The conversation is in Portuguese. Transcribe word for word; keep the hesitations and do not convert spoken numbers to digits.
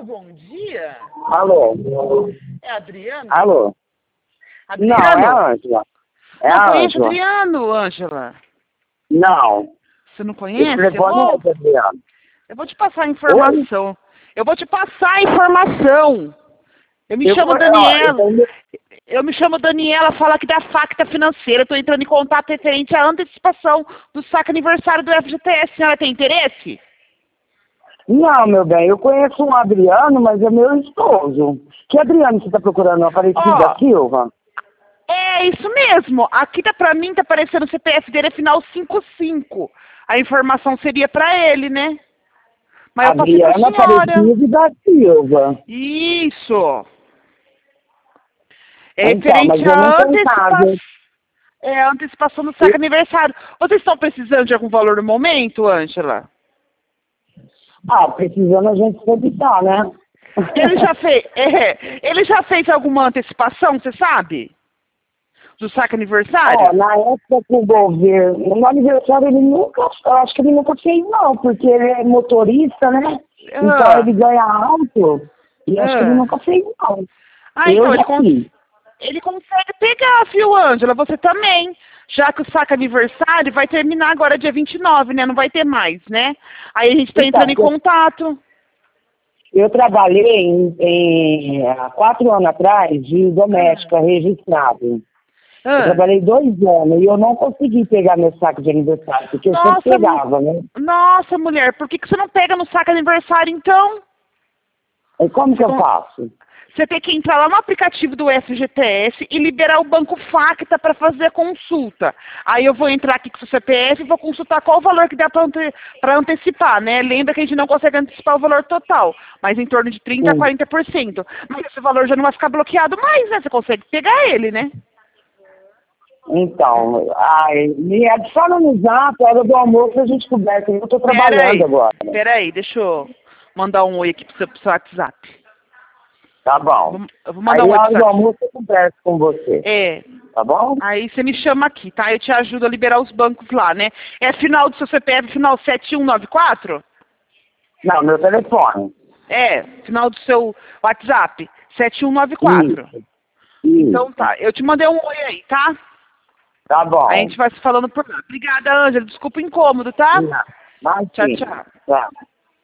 bom dia. Alô? É Adriano? Alô? Adriano? Não, é a Ângela. É não a conhece Ângela. Adriano, Ângela? Não. Você não Esse conhece? Eu telefone vou, não é de Adriano. eu vou te passar a informação. Eu vou te passar a informação. Eu me Eu, chamo ó, eu Daniela. tenho- Eu me chamo Daniela, fala aqui da Facta Financeira. Estou entrando em contato referente à antecipação do saque aniversário do F G T S. A senhora tem interesse? Não, meu bem, eu conheço um Adriano, mas é meu esposo. Que Adriano você está procurando? Aparecido Ó, da Silva? é isso mesmo. Aqui tá pra mim, tá aparecendo o C P F dele é final cinco cinco. A informação seria pra ele, né? Mas eu passei pra Adriano senhora. Aparecido da Silva. Isso. É Então, mas referente eu não à tenho casa. antecipação. É a antecipação do saque aniversário. Vocês estão precisando de algum valor no momento, Ângela? Ah, precisando a gente sempre tá, né? Ele já fez, é, ele já fez alguma antecipação, você sabe? Do saque Ó, aniversário? na época que o governo, no aniversário ele nunca, eu acho que ele nunca fez não, porque ele é motorista, né? Então Ah, ele ganha alto e acho que ele ah. nunca fez não. Ah, Eu então ele, já cons fiz. ele consegue pegar, viu, Ângela? Você também. Já que o saque aniversário vai terminar agora dia vinte e nove, né? Não vai ter mais, né? Aí a gente tá Então, entrando em porque contato. eu trabalhei em, em, há quatro anos atrás de doméstica registrado. Eu Ah. trabalhei dois anos e eu não consegui pegar meu saco de aniversário, porque eu sempre Nossa, mu- pegava, né? nossa, mulher, por que, que você não pega no saque aniversário, então? E como Você, que eu con- faço? você tem que entrar lá no aplicativo do F G T S e liberar o Banco Facta para fazer a consulta. Aí eu vou entrar aqui com o seu C P F e vou consultar qual o valor que dá para ante antecipar, né? Lembra que a gente não consegue antecipar o valor total, mas em torno de trinta a Hum. quarenta por cento. Mas esse valor já não vai ficar bloqueado mais, né? Você consegue pegar ele, né? Então, ai, me adiciona no zap, a hora do almoço a gente conversa. Eu estou Pera trabalhando aí, agora. pera aí, deixa eu mandar um oi aqui pro seu, pro seu WhatsApp. Tá Eu bom. vou, eu vou mandar Aí um oi a pro hora seu do WhatsApp. almoço eu converso com você. É, Tá bom? aí você me chama aqui, tá? Eu te ajudo a liberar os bancos lá, né? É final do seu C P F, final sete um nove quatro? Não, meu telefone. É, final do seu WhatsApp, sete um nove quatro. Isso. Então Isso. tá, eu te mandei um oi aí, tá? Tá bom. Aí a gente vai se falando por lá. Obrigada, Ângela. Desculpa o incômodo, tá? Não, Tchau, imagina. tchau. Tá.